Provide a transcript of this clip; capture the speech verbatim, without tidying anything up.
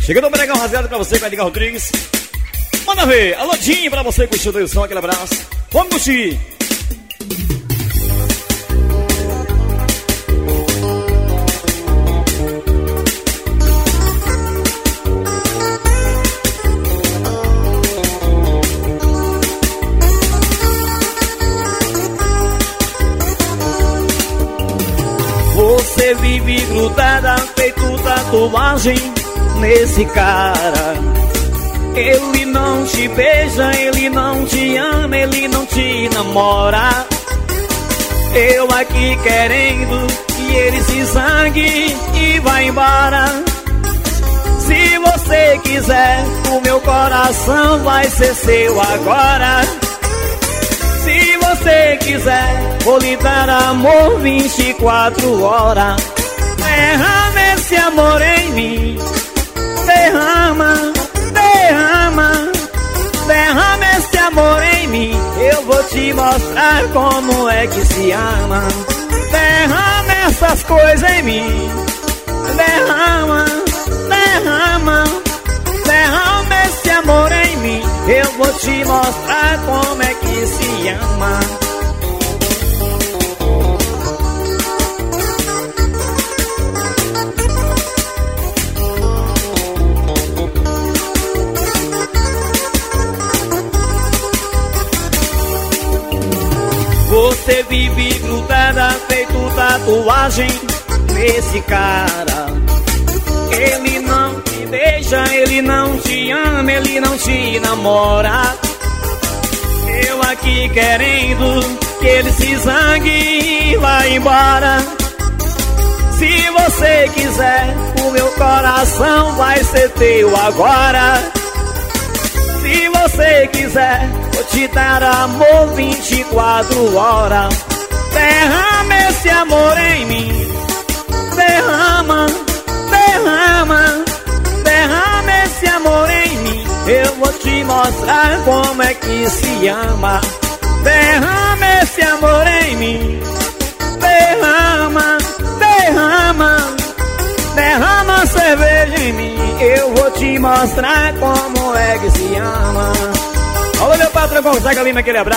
Chegando o Bregão rasgado pra você com a Edgar Rodrigues. Manda ver, alô Dinho pra você curtir o som, aquele abraço. Vamos curtir. Você vive grudada, feito tatuagem nesse cara. Ele não te beija, ele não te ama, ele não te namora. Eu aqui querendo que ele se zangue e vá embora. Se você quiser, o meu coração vai ser seu agora. Se você quiser, vou lhe dar amor vinte e quatro horas. Derrama esse amor em mim. Derrama, derrama, derrama esse amor em mim. Eu vou te mostrar como é que se ama. Derrama essas coisas em mim. Derrama, derrama, derrama esse amor em mim. Eu vou te mostrar como é que se ama. Você vive grudada, feito tatuagem nesse cara. Ele não te beija, ele não te ama, ele não te namora. Eu aqui querendo que ele se zangue e vá embora. Se você quiser, o meu coração vai ser teu agora. Se você quiser, vou te dar amor vinte e quatro horas. Derrama esse amor em mim. Derrama, derrama, derrama esse amor em mim. Eu vou te mostrar como é que se ama. Derrama esse amor em mim. Derrama, derrama, derrama cerveja em mim. Eu vou te mostrar como é que se ama. Alô, meu patrão Gonzaga Lima, aquele abraço.